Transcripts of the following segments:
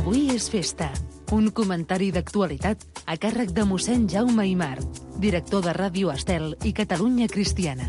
Avui és festa. Un comentari d'actualitat a càrrec de mossèn Jaume Aimar, director de Ràdio Estel i Catalunya Cristiana.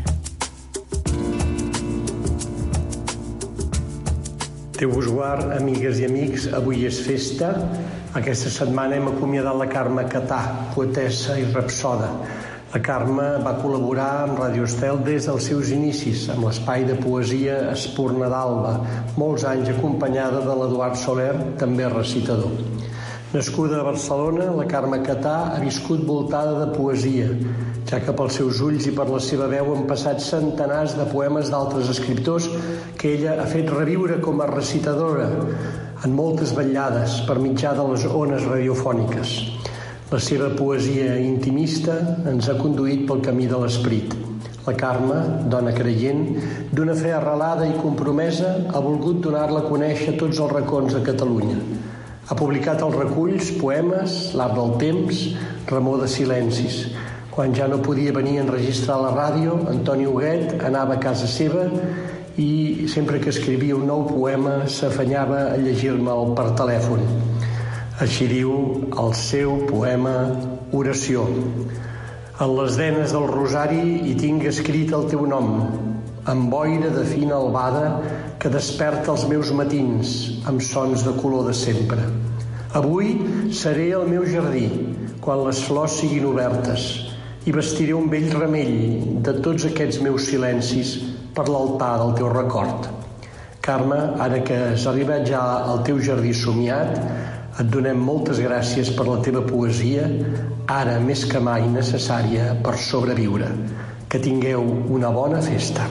Déu vos guard, amigues i amics, avui és festa. Aquesta setmana hem acomiadat la Carme Catà, poetessa i rapsoda. La Carme va col·laborar amb Ràdio Estel des dels seus inicis, amb l'espai de poesia Espurna d'Alba, molts anys acompanyada de l'Eduard Soler, també recitador. Nascuda a Barcelona, la Carme Catà ha viscut voltada de poesia, ja que pels seus ulls i per la seva veu han passat centenars de poemes d'altres escriptors que ella ha fet reviure com a recitadora en moltes vetllades per mitjà de les ones radiofòniques. La seva poesia intimista ens ha conduït pel camí de l'esperit. La Carme, dona creient, d'una fe arrelada i compromesa, ha volgut donar-la a conèixer a tots els racons de Catalunya. Ha publicat els reculls, poemes, L'art del temps, Remor de silencis. Quan ja no podia venir a enregistrar a la ràdio, Antoni Huguet anava a casa seva i sempre que escrivia un nou poema s'afanyava a llegir-me'l per telèfon. Així diu el seu poema Oració. En les denes del rosari hi tinc escrit el teu nom, amb boira de fina albada que desperta els meus matins amb sons de color de sempre. Avui seré al meu jardí, quan les flors siguin obertes, i vestiré un vell remell de tots aquests meus silencis per l'altar del teu record. Carme, ara que has arribat ja al teu jardí somiat, et donem moltes gràcies per la teva poesia, ara més que mai necessària per sobreviure. Que tingueu una bona festa.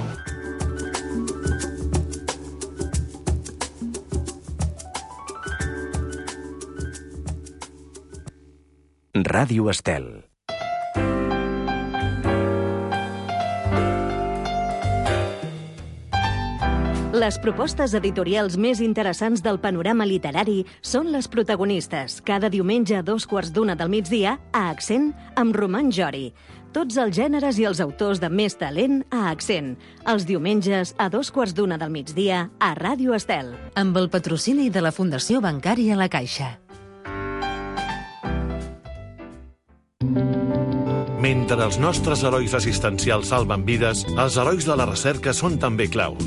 Ràdio Estel. Les propostes editorials més interessants del panorama literari són les protagonistes, cada diumenge a 2:15 del migdia, a Accent, amb Roman Jori. Tots els gèneres i els autors de més talent a Accent. Els diumenges a 2:15 del migdia, a Ràdio Estel. Amb el patrocini de la Fundació Bancària La Caixa. Mentre els nostres herois assistencials salven vides, els herois de la recerca són també claus.